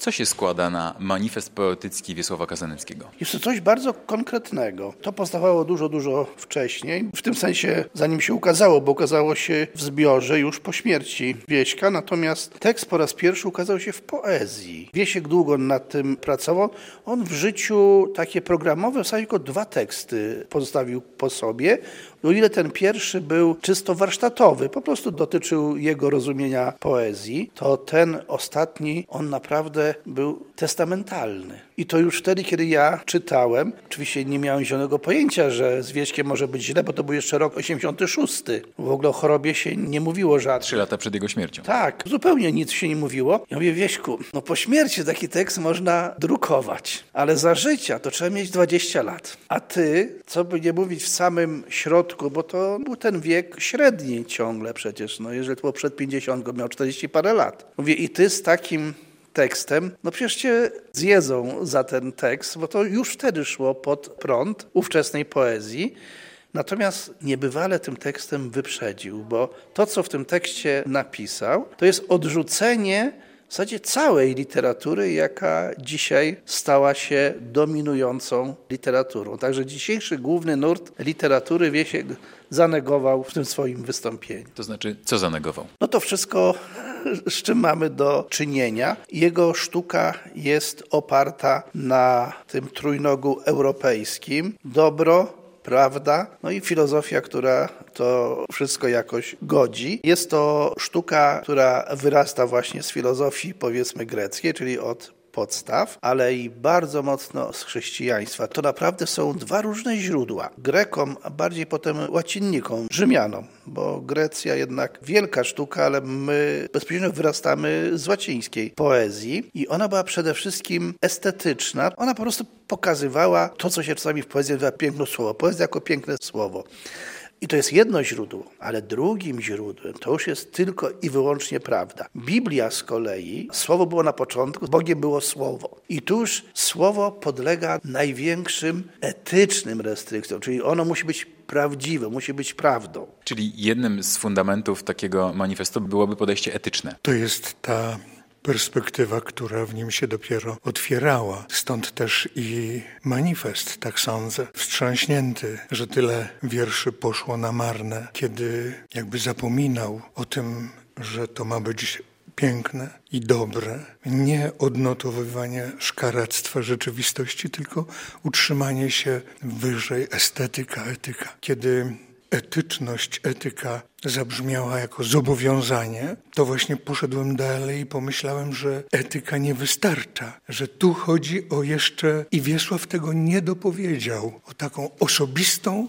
Co się składa na manifest poetycki Wiesława Kazaneckiego? Jest to coś bardzo konkretnego. To powstawało dużo wcześniej. W tym sensie, zanim się ukazało, bo ukazało się w zbiorze już po śmierci Wieśka, natomiast tekst po raz pierwszy ukazał się w poezji. Wiesiek długo nad tym pracował. On w życiu takie programowe, w zasadzie tylko 2 teksty pozostawił po sobie. O ile ten pierwszy był czysto warsztatowy, po prostu dotyczył jego rozumienia poezji, to ten ostatni, on naprawdę był testamentalny. I to już wtedy, kiedy ja czytałem, oczywiście nie miałem zielonego pojęcia, że z Wieśkiem może być źle, bo to był jeszcze rok 86. W ogóle o chorobie się nie mówiło żadnie. 3 lata przed jego śmiercią. Tak, zupełnie nic się nie mówiło. Ja mówię, Wieśku, no po śmierci taki tekst można drukować, ale za życia to trzeba mieć 20 lat. A ty, co by nie mówić w samym środku, bo to był ten wiek średni ciągle przecież, no jeżeli to było przed 50, miał 40 parę lat. Mówię, i ty z takim tekstem, no przecież cię zjedzą za ten tekst, bo to już wtedy szło pod prąd ówczesnej poezji. Natomiast niebywale tym tekstem wyprzedził, bo to, co w tym tekście napisał, to jest odrzucenie w zasadzie całej literatury, jaka dzisiaj stała się dominującą literaturą. Także dzisiejszy główny nurt literatury Wiesiek zanegował w tym swoim wystąpieniu. To znaczy, co zanegował? No to wszystko, z czym mamy do czynienia. Jego sztuka jest oparta na tym trójnogu europejskim. Dobro, prawda, no i filozofia, która to wszystko jakoś godzi. Jest to sztuka, która wyrasta właśnie z filozofii, powiedzmy, greckiej, czyli od podstaw, ale i bardzo mocno z chrześcijaństwa. To naprawdę są 2 różne źródła. Grekom, a bardziej potem łacinnikom, Rzymianom, bo Grecja jednak wielka sztuka, ale my bezpośrednio wyrastamy z łacińskiej poezji i ona była przede wszystkim estetyczna. Ona po prostu pokazywała to, co się czasami w poezji nazywa piękne słowo. Poezja jako piękne słowo. I to jest jedno źródło, ale drugim źródłem to już jest tylko i wyłącznie prawda. Biblia z kolei, słowo było na początku, Bogiem było słowo. I tu już słowo podlega największym etycznym restrykcjom, czyli ono musi być prawdziwe, musi być prawdą. Czyli jednym z fundamentów takiego manifestu byłoby podejście etyczne. To jest ta perspektywa, która w nim się dopiero otwierała. Stąd też i manifest, tak sądzę, wstrząśnięty, że tyle wierszy poszło na marne, kiedy jakby zapominał o tym, że to ma być piękne i dobre. Nie odnotowywanie szkaractwa rzeczywistości, tylko utrzymanie się wyżej, estetyka, etyka. Kiedy etyczność, etyka zabrzmiała jako zobowiązanie, to właśnie poszedłem dalej i pomyślałem, że etyka nie wystarcza, że tu chodzi o jeszcze, i Wiesław tego nie dopowiedział, o taką osobistą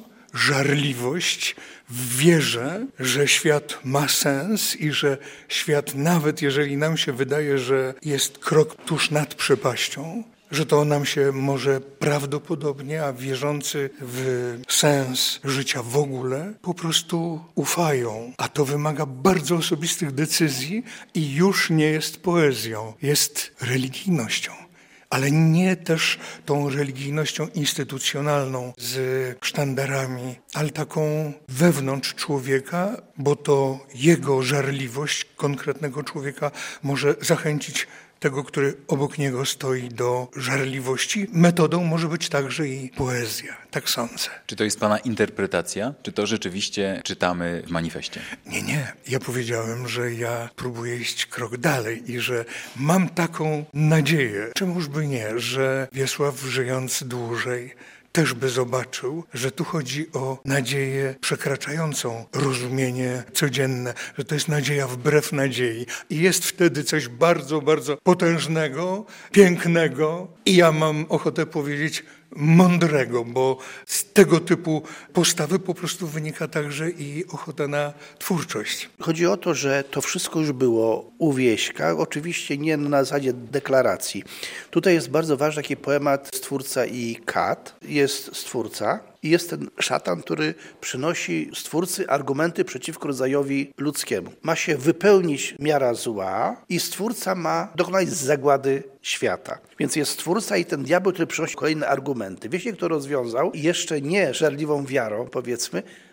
żarliwość w wierze, że świat ma sens i że świat, nawet jeżeli nam się wydaje, że jest krok tuż nad przepaścią, że to nam się może prawdopodobnie, a wierzący w sens życia w ogóle po prostu ufają. A to wymaga bardzo osobistych decyzji i już nie jest poezją, jest religijnością. Ale nie też tą religijnością instytucjonalną z sztandarami, ale taką wewnątrz człowieka, bo to jego żarliwość konkretnego człowieka może zachęcić tego, który obok niego stoi, do żarliwości. Metodą może być także i poezja, tak sądzę. Czy to jest pana interpretacja? Czy to rzeczywiście czytamy w manifestie? Nie. Ja powiedziałem, że ja próbuję iść krok dalej i że mam taką nadzieję, czemuż by nie, że Wiesław, żyjąc dłużej, też by zobaczył, że tu chodzi o nadzieję przekraczającą rozumienie codzienne, że to jest nadzieja wbrew nadziei. I jest wtedy coś bardzo, bardzo potężnego, pięknego i ja mam ochotę powiedzieć mądrego, bo z tego typu postawy po prostu wynika także i ochota na twórczość. Chodzi o to, że to wszystko już było u Wieśka, oczywiście nie na zasadzie deklaracji. Tutaj jest bardzo ważny taki poemat Stwórca i kat. Jest Stwórca i jest ten szatan, który przynosi Stwórcy argumenty przeciwko rodzajowi ludzkiemu. Ma się wypełnić miara zła i Stwórca ma dokonać zagłady świata. Więc jest Stwórca i ten diabeł, który przynosi kolejne argumenty. Wieśniak to rozwiązał i jeszcze nie żarliwą wiarą, powiedzmy,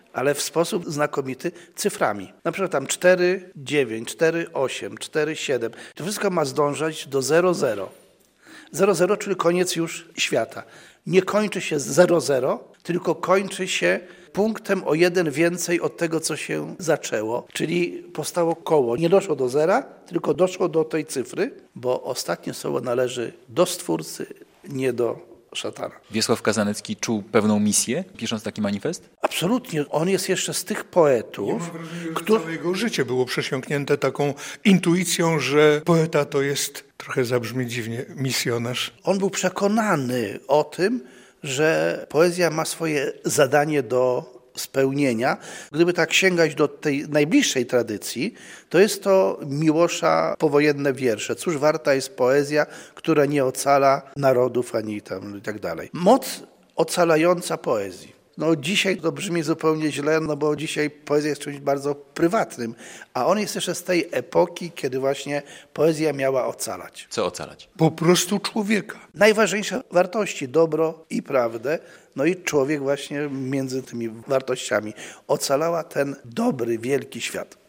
ale w sposób znakomity cyframi. Na przykład tam 4, 9, 4, 8, 4, 7. To wszystko ma zdążać do 0,0. 0,0, czyli koniec już świata. Nie kończy się z 0,0, tylko kończy się punktem o 1 więcej od tego, co się zaczęło. Czyli powstało koło. Nie doszło do zera, tylko doszło do tej cyfry, bo ostatnie słowo należy do Stwórcy, nie do szatana. Wiesław Kazanecki czuł pewną misję, pisząc taki manifest? Absolutnie. On jest jeszcze z tych poetów, Całe jego życie było przesiąknięte taką intuicją, że poeta to jest, trochę zabrzmi dziwnie, misjonarz. On był przekonany o tym, że poezja ma swoje zadanie do spełnienia. Gdyby tak sięgać do tej najbliższej tradycji, to jest to Miłosza powojenne wiersze. Cóż warta jest poezja, która nie ocala narodów ani tam i tak dalej. Moc ocalająca poezji. No dzisiaj to brzmi zupełnie źle, no bo dzisiaj poezja jest czymś bardzo prywatnym, a on jest jeszcze z tej epoki, kiedy właśnie poezja miała ocalać. Co ocalać? Po prostu człowieka. Najważniejsze wartości, dobro i prawdę, no i człowiek właśnie między tymi wartościami ocalała ten dobry, wielki świat.